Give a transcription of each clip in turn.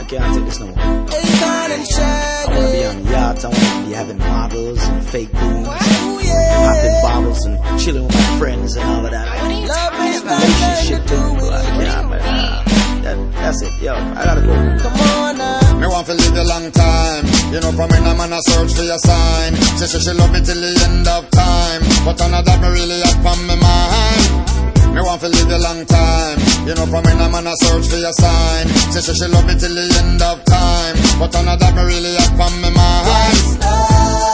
can't take this no more. I wanna be on yachts, I wanna be having models and fake booms, popping bottles and chilling with my friends and all of that. Relationship too, like, yeah, man, that's it, yo, I gotta go. Come on now. Me want to live a long time. You know, from when I'm on a search for your sign. She love me till the end of time. But none of that me really up on my mind. Me want to live a long time. You know, from when I'm on a search for your sign. She love me till the end of time. But none of that me really up on my mind.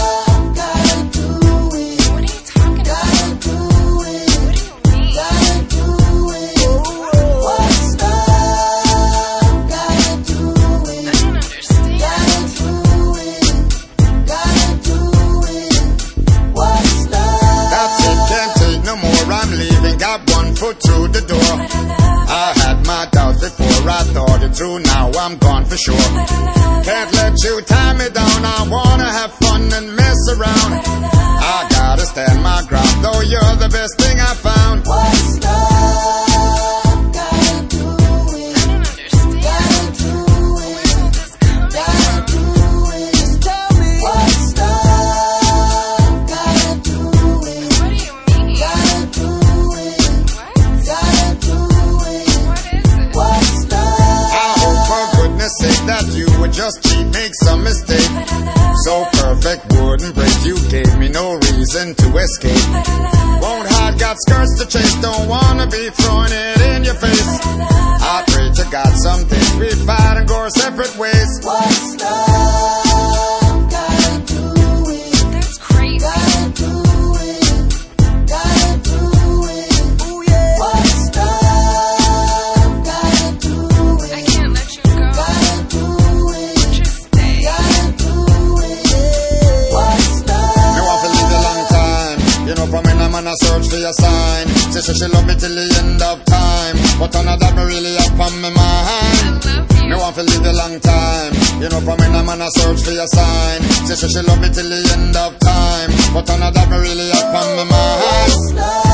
Through the door. I had my doubts before, I thought it through, now I'm gone for sure. Can't let you tie me down, I wanna have fun and mess around. I gotta stand my ground, though you're the best thing I found. What's love gotta do with? I don't understand. Gotta do with. Gotta do with. Just tell me. What's love gotta do with? What do you mean? Gotta do with. Sake that you would just cheat, make some mistake. So perfect, wouldn't break. You gave me no reason to escape. Won't hide, got skirts to chase. Don't wanna be throwing it in your face. I pray to God someday we fight and go our separate ways. What's love gotta do with? That's crazy. Gotta do with. Gotta do with. Ooh yeah. What's love gotta do with? I can't let you go. Just stay. What's love? Me want to live a long time. You know, from when I'm on a search for your sign. She love me till the end of time. But none of that me really up on my mind. I love you. Me want to live a long time. You know, from when I'm on a search for your sign. She love me till the end of time. But none of that me really up on my mind. What's love?